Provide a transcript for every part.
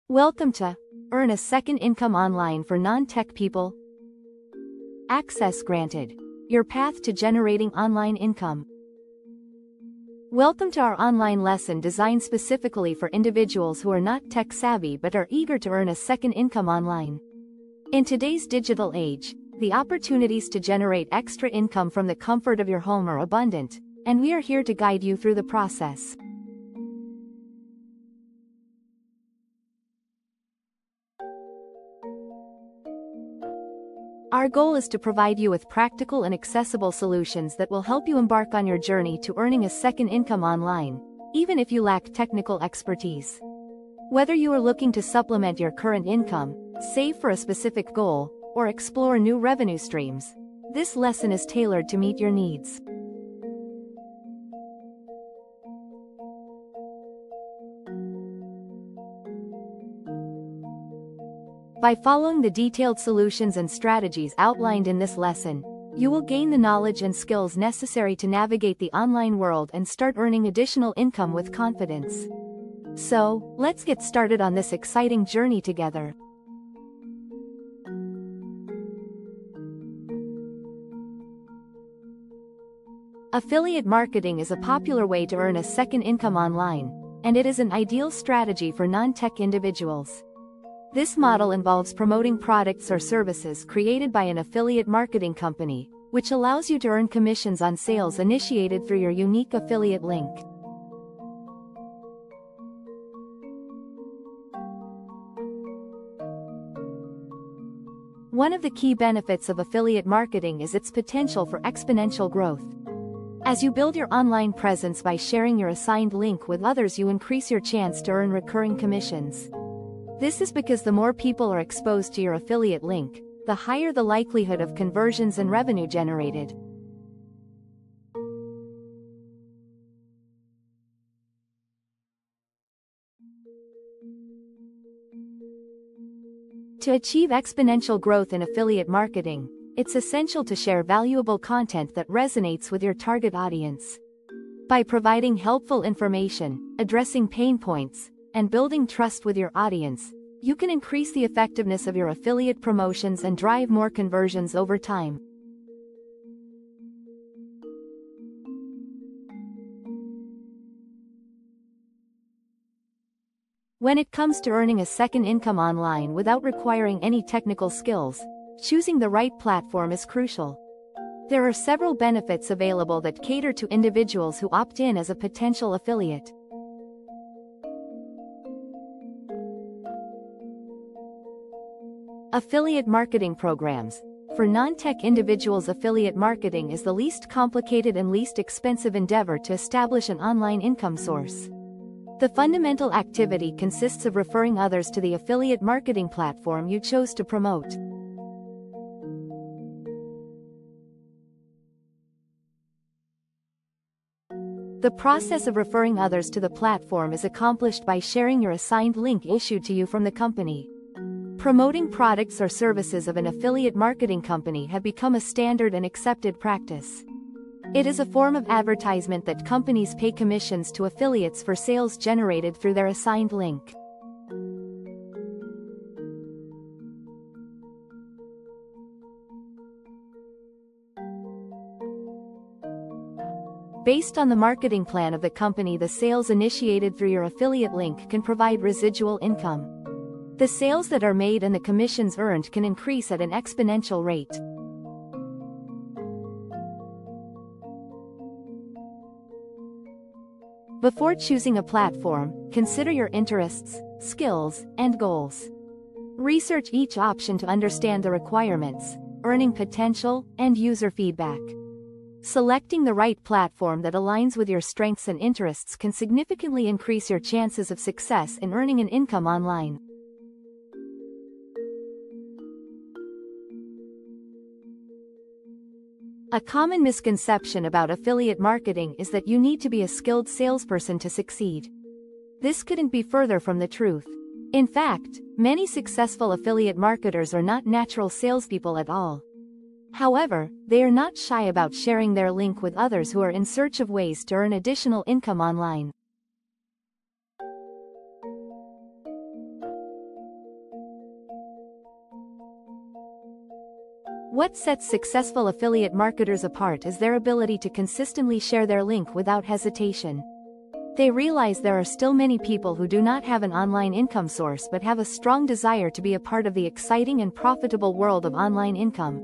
Welcome to Earn a Second Income Online for Non-Tech People. Access granted. Your path to generating online income. Welcome to our online lesson designed specifically for individuals who are not tech-savvy but are eager to earn a second income online. In today's digital age, the opportunities to generate extra income from the comfort of your home are abundant, and we are here to guide you through the process. Our goal is to provide you with practical and accessible solutions that will help you embark on your journey to earning a second income online, even if you lack technical expertise. Whether you are looking to supplement your current income, save for a specific goal, or explore new revenue streams, this lesson is tailored to meet your needs. By following the detailed solutions and strategies outlined in this lesson, you will gain the knowledge and skills necessary to navigate the online world and start earning additional income with confidence. So, let's get started on this exciting journey together. Affiliate marketing is a popular way to earn a second income online, and it is an ideal strategy for non-tech individuals. This model involves promoting products or services created by an affiliate marketing company, which allows you to earn commissions on sales initiated through your unique affiliate link. One of the key benefits of affiliate marketing is its potential for exponential growth. As you build your online presence by sharing your assigned link with others, you increase your chance to earn recurring commissions. This is because the more people are exposed to your affiliate link, the higher the likelihood of conversions and revenue generated. To achieve exponential growth in affiliate marketing, it's essential to share valuable content that resonates with your target audience. By providing helpful information, addressing pain points, and building trust with your audience, you can increase the effectiveness of your affiliate promotions and drive more conversions over time. When it comes to earning a second income online without requiring any technical skills, choosing the right platform is crucial. There are several benefits available that cater to individuals who opt in as a potential affiliate. Affiliate marketing programs. For non-tech individuals, affiliate marketing is the least complicated and least expensive endeavor to establish an online income source. The fundamental activity consists of referring others to the affiliate marketing platform you chose to promote. The process of referring others to the platform is accomplished by sharing your assigned link issued to you from the company. Promoting products or services of an affiliate marketing company have become a standard and accepted practice. It is a form of advertisement that companies pay commissions to affiliates for sales generated through their assigned link. Based on the marketing plan of the company, the sales initiated through your affiliate link can provide residual income. The sales that are made and the commissions earned can increase at an exponential rate. Before choosing a platform, consider your interests, skills, and goals. Research each option to understand the requirements, earning potential, and user feedback. Selecting the right platform that aligns with your strengths and interests can significantly increase your chances of success in earning an income online. A common misconception about affiliate marketing is that you need to be a skilled salesperson to succeed. This couldn't be further from the truth. In fact, many successful affiliate marketers are not natural salespeople at all. However, they are not shy about sharing their link with others who are in search of ways to earn additional income online. What sets successful affiliate marketers apart is their ability to consistently share their link without hesitation. They realize there are still many people who do not have an online income source but have a strong desire to be a part of the exciting and profitable world of online income.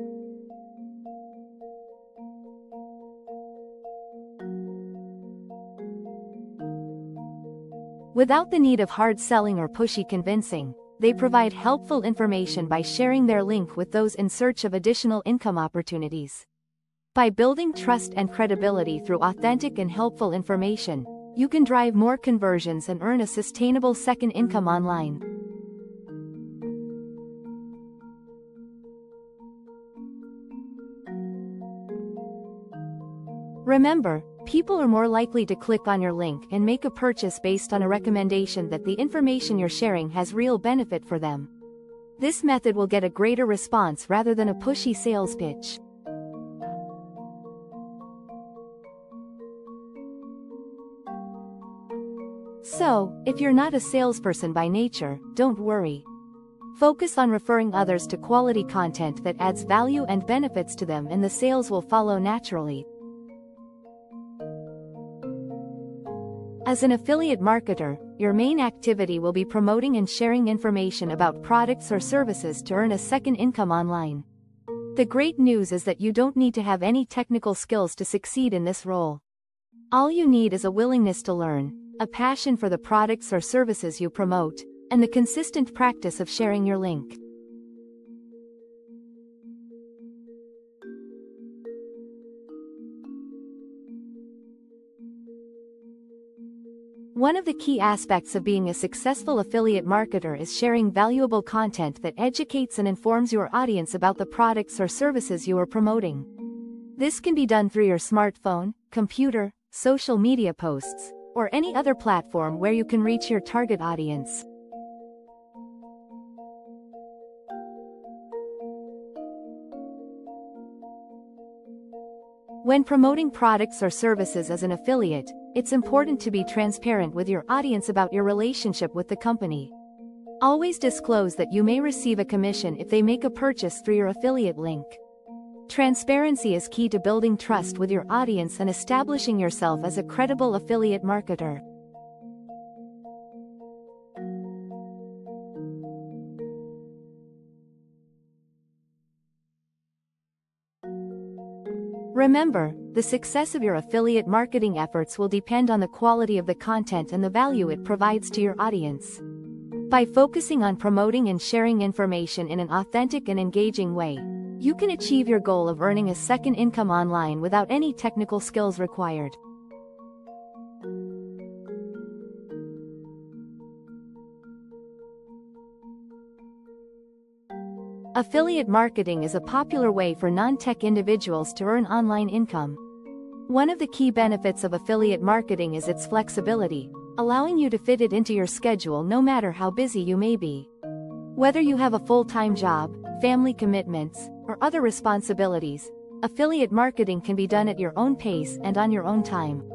Without the need of hard selling or pushy convincing, they provide helpful information by sharing their link with those in search of additional income opportunities. By building trust and credibility through authentic and helpful information, you can drive more conversions and earn a sustainable second income online. Remember, people are more likely to click on your link and make a purchase based on a recommendation that the information you're sharing has real benefit for them. This method will get a greater response rather than a pushy sales pitch. So, if you're not a salesperson by nature, don't worry. Focus on referring others to quality content that adds value and benefits to them, and the sales will follow naturally. As an affiliate marketer, your main activity will be promoting and sharing information about products or services to earn a second income online. The great news is that you don't need to have any technical skills to succeed in this role. All you need is a willingness to learn, a passion for the products or services you promote, and the consistent practice of sharing your link. One of the key aspects of being a successful affiliate marketer is sharing valuable content that educates and informs your audience about the products or services you are promoting. This can be done through your smartphone, computer, social media posts, or any other platform where you can reach your target audience. When promoting products or services as an affiliate, it's important to be transparent with your audience about your relationship with the company. Always disclose that you may receive a commission if they make a purchase through your affiliate link. Transparency is key to building trust with your audience and establishing yourself as a credible affiliate marketer. Remember, the success of your affiliate marketing efforts will depend on the quality of the content and the value it provides to your audience. By focusing on promoting and sharing information in an authentic and engaging way, you can achieve your goal of earning a second income online without any technical skills required. Affiliate marketing is a popular way for non-tech individuals to earn online income. One of the key benefits of affiliate marketing is its flexibility, allowing you to fit it into your schedule no matter how busy you may be. Whether you have a full-time job, family commitments, or other responsibilities, affiliate marketing can be done at your own pace and on your own time.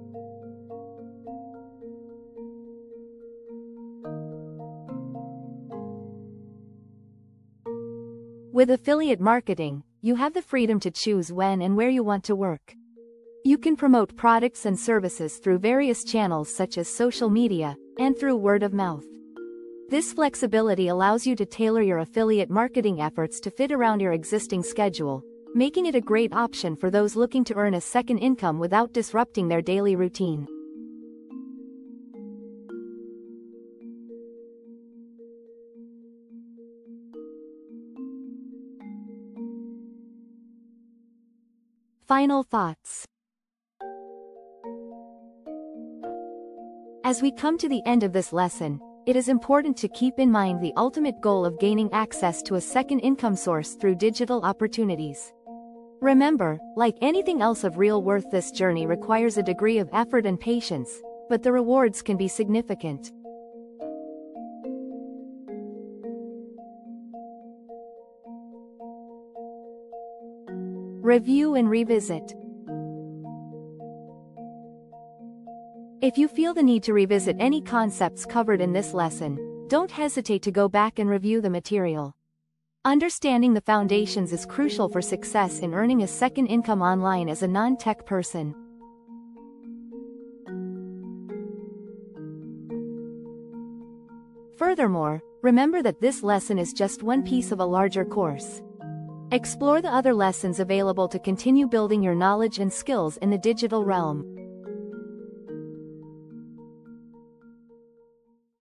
With affiliate marketing, you have the freedom to choose when and where you want to work. You can promote products and services through various channels such as social media, and through word of mouth. This flexibility allows you to tailor your affiliate marketing efforts to fit around your existing schedule, making it a great option for those looking to earn a second income without disrupting their daily routine. Final thoughts. As we come to the end of this lesson, it is important to keep in mind the ultimate goal of gaining access to a second income source through digital opportunities. Remember, like anything else of real worth, this journey requires a degree of effort and patience, but the rewards can be significant. Review and revisit. If you feel the need to revisit any concepts covered in this lesson, don't hesitate to go back and review the material. Understanding the foundations is crucial for success in earning a second income online as a non-tech person. Furthermore, remember that this lesson is just one piece of a larger course. Explore the other lessons available to continue building your knowledge and skills in the digital realm.